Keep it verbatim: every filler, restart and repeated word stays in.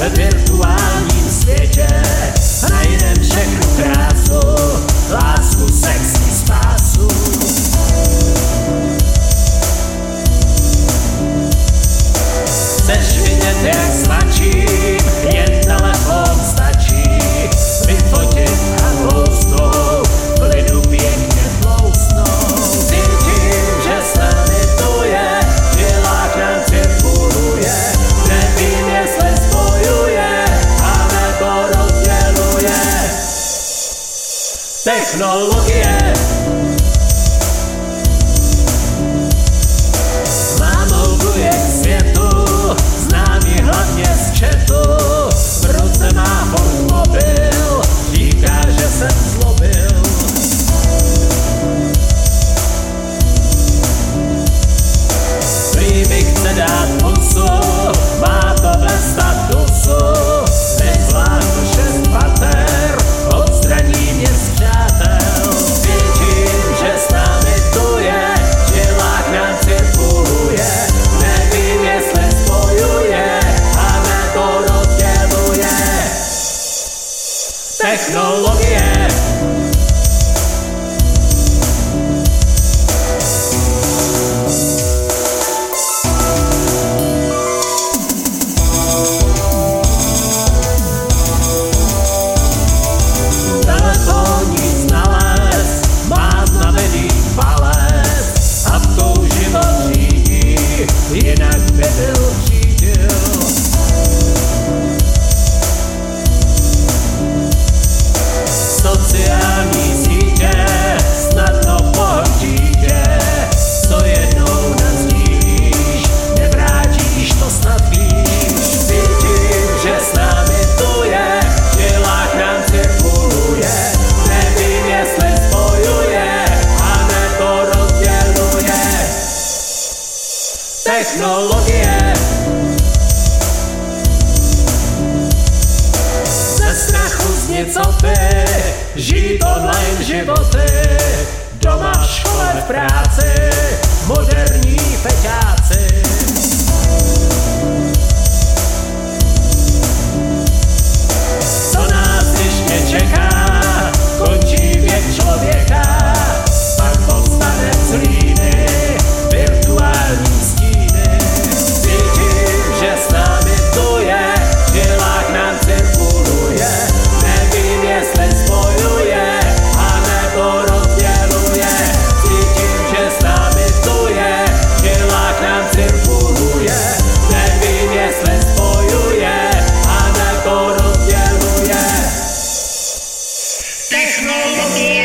ve virtuálním světě najdem všechnu krásu, lásku, sex i spásu. Chceš vidět, jak značím, jen telefon stačí, vyfotit a tloustnou, v lidu pěkně tloustnou. Cítím, že s námi to je, že lákám cirkuluje, nevím, jestli spojuje, anebo rozděluje. Technologie námluvuje k světu, znám ji hlavně z chatu. V ruce má furt mobil, říká, že jsem zlobil. Prý mi chce dát pusu, má to bez statusu, nezvládnu šest pater, odstraní mě z přátel. Cítím, že s námi tu je, že lák nám cirkuluje, nevím, jestli spojuje, anebo rozděluje. Technologie telefonní znalec má znavený palec a v tou život řídí, jinak by byl řídil. Sociální sítě snadno pohltíže, co jednou nasdílíš, nevrátíš to snad víš. Cítím, že s námi tu je, že lák nám cirkuluje, nevím, jestli spojuje, anebo rozděluje. Technologie ze strachu z nicoty, žít online životy, doma, v škole, v práci, moderní feťáci. Co nás ještě čeká, končí věk člověka, pak povstane z hlíny virtuální stíny. Cítím, že s námi tu je, že lák nám cirkuluje, nevím, jestli spojuje, anebo rozděluje. Cítím, že s námi tu je, že lák nám cirkuluje, nevím, jestli spojuje, anebo rozděluje. Technologie.